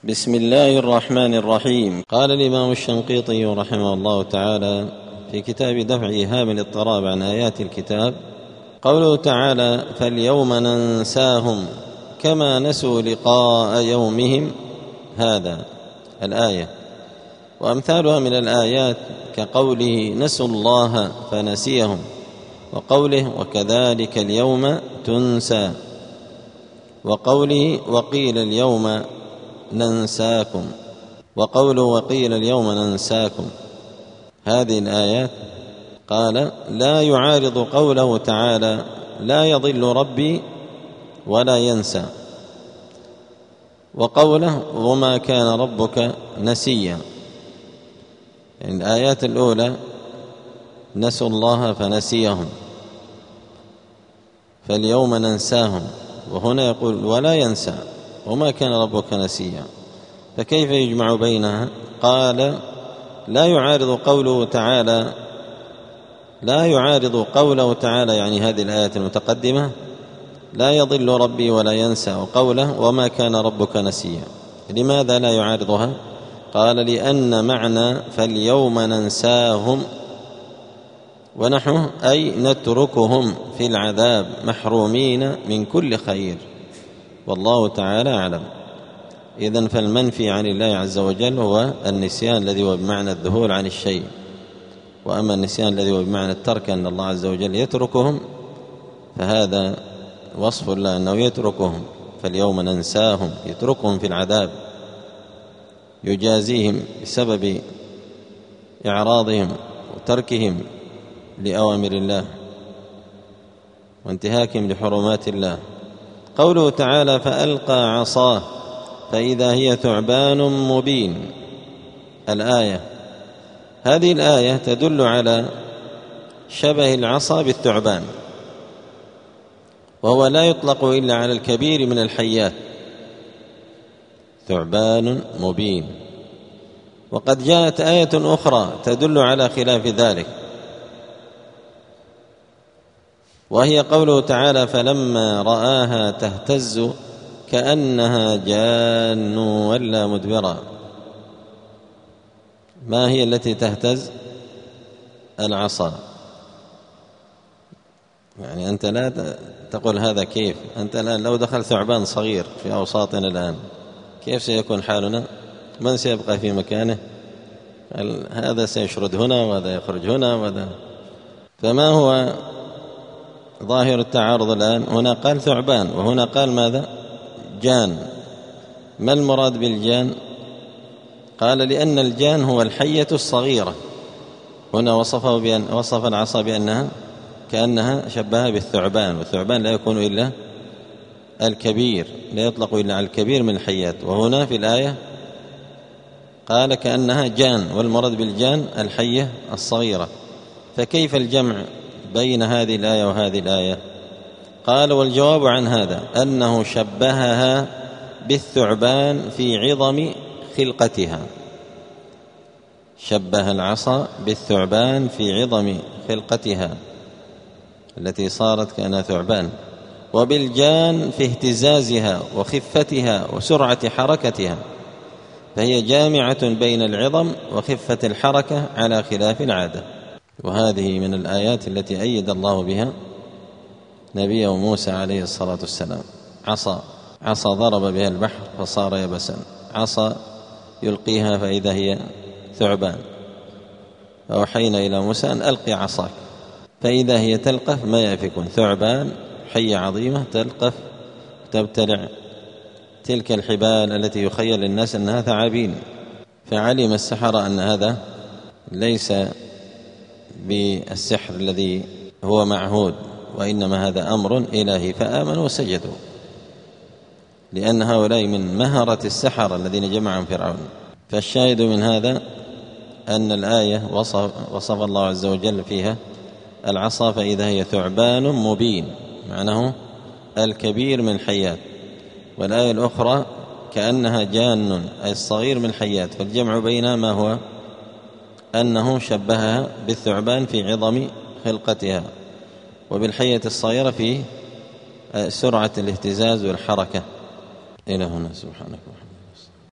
بسم الله الرحمن الرحيم. قال الإمام الشنقيطي رحمه الله تعالى في كتاب دفع إيهام الاضطراب عن آيات الكتاب: قوله تعالى: فاليوم ننساهم كما نسوا لقاء يومهم، هذا الآية وأمثالها من الآيات كقوله: نسوا الله فنسيهم، وقوله: وكذلك اليوم تنسى، وقوله: وقيل اليوم ننساكم، وقوله: وقيل اليوم ننساكم. هذه الآيات قال لا يعارض قوله تعالى: لا يضل ربي ولا ينسى، وقوله: وما كان ربك نسيا. يعني الآيات الأولى نسوا الله فنسيهم، فاليوم ننساهم، وهنا يقول ولا ينسى وما كان ربك نسيا، فكيف يجمع بينها؟ قال لا يعارض قوله تعالى يعني هذه الآية المتقدمة: لا يضل ربي ولا ينسى، وقوله: وما كان ربك نسيا. لماذا لا يعارضها؟ قال لأن معنى فاليوم ننساهم ونحن أي نتركهم في العذاب محرومين من كل خير، والله تعالى أعلم. إذن فالمنفي عن الله عز وجل هو النسيان الذي هو بمعنى الذهول عن الشيء، وأما النسيان الذي هو بمعنى الترك، أن الله عز وجل يتركهم، فهذا وصف الله أنه يتركهم. فاليوم ننساهم، يتركهم في العذاب، يجازيهم بسبب إعراضهم وتركهم لأوامر الله وانتهاكهم لحرمات الله. قوله تعالى: فألقى عصاه فإذا هي ثعبان مبين. الآية هذه الآية تدل على شبه العصا بالثعبان، وهو لا يطلق إلا على الكبير من الحيات، ثعبان مبين. وقد جاءت آية أخرى تدل على خلاف ذلك، وهي قوله تعالى: فلما رآها تهتز كأنها جان ولا مدبرا. ما هي التي تهتز؟ العصا. يعني أنت لا تقول هذا كيف، أنت الآن لو دخل ثعبان صغير في أوساطنا الآن كيف سيكون حالنا؟ من سيبقى في مكانه؟ هذا سيشرد هنا وهذا يخرج هنا وهذا. فما هو ظاهر التعارض الآن؟ هنا قال ثعبان وهنا قال ماذا؟ جان. ما المراد بالجان؟ قال لأن الجان هو الحية الصغيرة. هنا وصف العصا بأنها كأنها شبهها بالثعبان، والثعبان لا يكون إلا الكبير، لا يطلق إلا على الكبير من الحيات. وهنا في الآية قال كأنها جان، والمراد بالجان الحية الصغيرة. فكيف الجمع بين هذه الآية وهذه الآية؟ قال والجواب عن هذا أنه شبهها بالثعبان في عظم خلقتها، شبه العصا بالثعبان في عظم خلقتها التي صارت كأنها ثعبان، وبالجان في اهتزازها وخفتها وسرعة حركتها، فهي جامعة بين العظم وخفة الحركة على خلاف العادة. وهذه من الآيات التي أيد الله بها نبيه موسى عليه الصلاة والسلام. عصا ضرب بها البحر فصار يبسا، عصا يلقيها فإذا هي ثعبان، فأوحينا إلى موسى أن ألقي عصاك فإذا هي تلقف ما يأفكون. ثعبان حية عظيمة تلقف تبتلع تلك الحبال التي يخيل الناس أنها ثعابين. فعلم السحرة أن هذا ليس بالسحر الذي هو معهود، وإنما هذا أمر إلهي، فآمنوا وسجدوا، لأن هؤلاء من مهرة السحرة الذين جمعهم فرعون. فالشاهد من هذا أن الآية وصف الله عز وجل فيها العصا فإذا هي ثعبان مبين، معناه الكبير من الحيات. والآية الأخرى كأنها جان أي الصغير من الحيات، فالجمع بينها ما هو أنه شبهها بالثعبان في عظم خلقتها، وبالحية الصغيرة في سرعة الاهتزاز والحركة. إلى هنا سبحانك.